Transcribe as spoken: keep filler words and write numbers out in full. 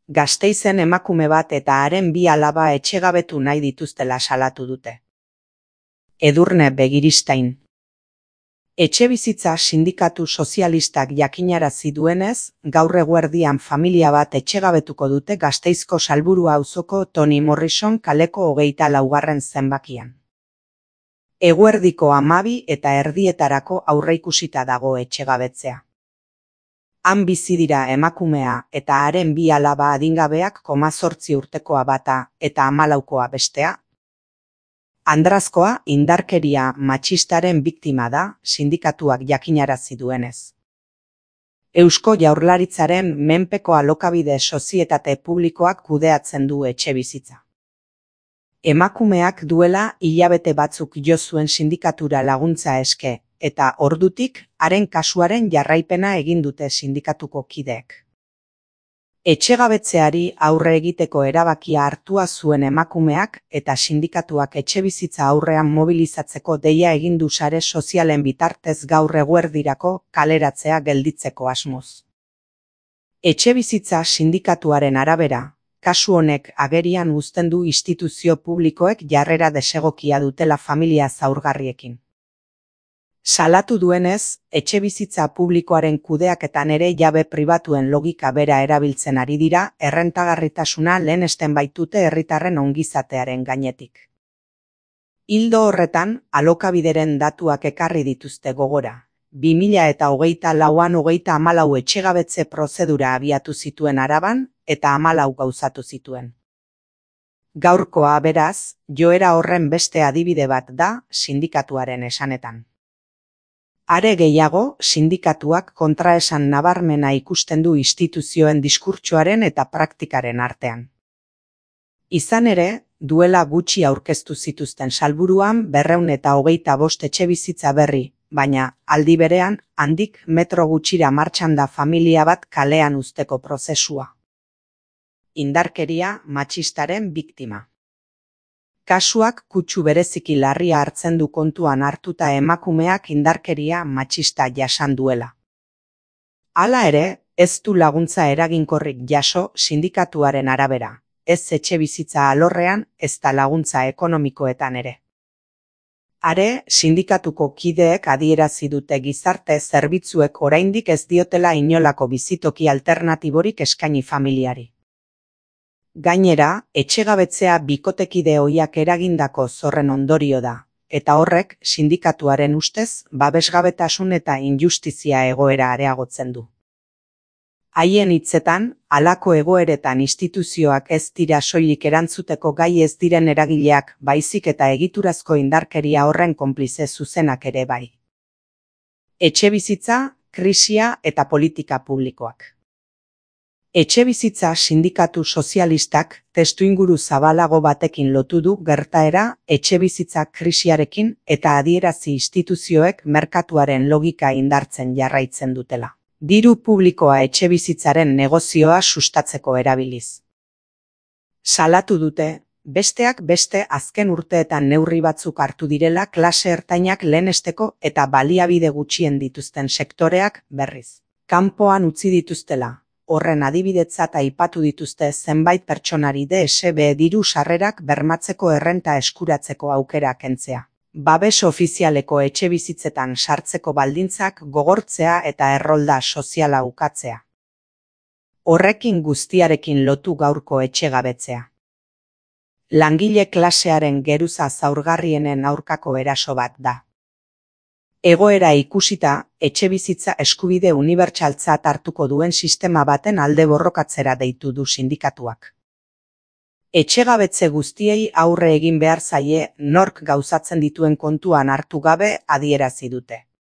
Gasteizen emakume bat eta haren bi alaba etxegabetu nahi dituztela salatu dute. Edurne Begiristain. Etxebizitza sindikatu sozialistak jakinarazi duenez, gaur eguerdian familia bat etxegabetuko dute Gasteizko Salburu auzoko Toni Morrison kaleko hogeita laugarren zenbakian. Eguerdiko hamabi eta erdietarako aurreikusita dago etxegabetzea. Han bizi dira emakumea eta haren bi alaba adingabeak komazortzi urtekoa bata eta hamalaukoa bestea. Andrazkoa indarkeria matxistaren biktima da, sindikatuak jakinarazi duenez. Eusko Jaurlaritzaren menpeko alokabide sozietate publikoak kudeatzen du etxebizitza. Emakumeak duela hilabete batzuk jo zuen sindikatura laguntza eske, eta ordutik haren kasuaren jarraipena egin dute sindikatuko kideek. Etxegabetzeari aurre egiteko erabakia hartua zuen emakumeak eta sindikatuak etxebizitza aurrean mobilizatzeko deia egin du sare sozialen bitartez gaur eguerdirako kaleratzea gelditzeko asmoz. Etxebizitza sindikatuaren arabera, kasu honek agerian uzten du instituzio publikoek jarrera desegokia dutela familia zaurgarriekin. Salatu duenez, etxebizitza publikoaren kudeaketan ere jabe pribatuen logika bera erabiltzen ari dira, errentagarritasuna lehenesten baitute herritarren ongizatearen gainetik. Ildo horretan, alokabideren datuak ekarri dituzte gogora. bi mila eta hogeita lauan hogeita hamalau etxegabetze prozedura abiatu zituen Araban eta hamalau gauzatu zituen. Gaurkoa beraz, joera horren beste adibide bat da sindikatuaren esanetan. Are gehiago, sindikatuak kontraesan nabarmena ikusten du instituzioen diskurtsoaren eta praktikaren artean. Izan ere, duela gutxi aurkeztu zituzten Salburuan berrehun eta hogeita bost etxebizitza berri, baina, aldi berean, handik metro gutxira martxan da familia bat kalean uzteko prozesua. Indarkeria matxistaren biktima. Kasuak kutsu bereziki larria hartzen du kontuan hartuta emakumeak indarkeria matxista jasan duela. Hala ere, ez du laguntza eraginkorrik jaso sindikatuaren arabera, ez etxebizitza alorrean ezta laguntza ekonomikoetan ere. Are, sindikatuko kideek adierazi dute gizarte zerbitzuek oraindik ez diotela inolako bizitoki alternatiborik eskaini familiari. Gainera, etxegabetzea bikotekide ohiak eragindako zorren ondorio da, eta horrek sindikatuaren ustez babesgabetasun eta injustizia egoera areagotzen du. Haien hitzetan, halako egoeretan instituzioak ez dira soilik erantzuteko gai ez diren eragileak, baizik eta egiturazko indarkeria horren konplize zuzenak ere bai. Etxebizitza, krisia eta politika publikoak. Etxebizitza sindikatu sozialistak testuinguru zabalago batekin lotu du gertaera etxebizitza krisiarekin eta adierazi instituzioek merkatuaren logika indartzen jarraitzen dutela. Diru publikoa etxebizitzaren negozioa sustatzeko erabiliz. Salatu dute, besteak beste azken urteetan neurri batzuk hartu direla klase ertainak lehenesteko eta baliabide gutxien dituzten sektoreak berriz. Kanpoan utzi dituztela. Horren adibidetzat aipatu dituzte zenbait pertsonari D S B diru sarrerak bermatzeko errenta eskuratzeko aukera kentzea. Babes ofizialeko etxebizitzetan sartzeko baldintzak gogortzea eta errolda soziala ukatzea. Horrekin guztiarekin lotu gaurko etxegabetzea. Langile klasearen geruza zaurgarrienen aurkako eraso bat da. Egoera ikusita, etxebizitza eskubide unibertsaltzat hartuko duen sistema baten alde borrokatzera deitu du sindikatuak. Etxegabetze guztiei aurre egin behar zaie nork gauzatzen dituen kontuan hartu gabe adierazi dute.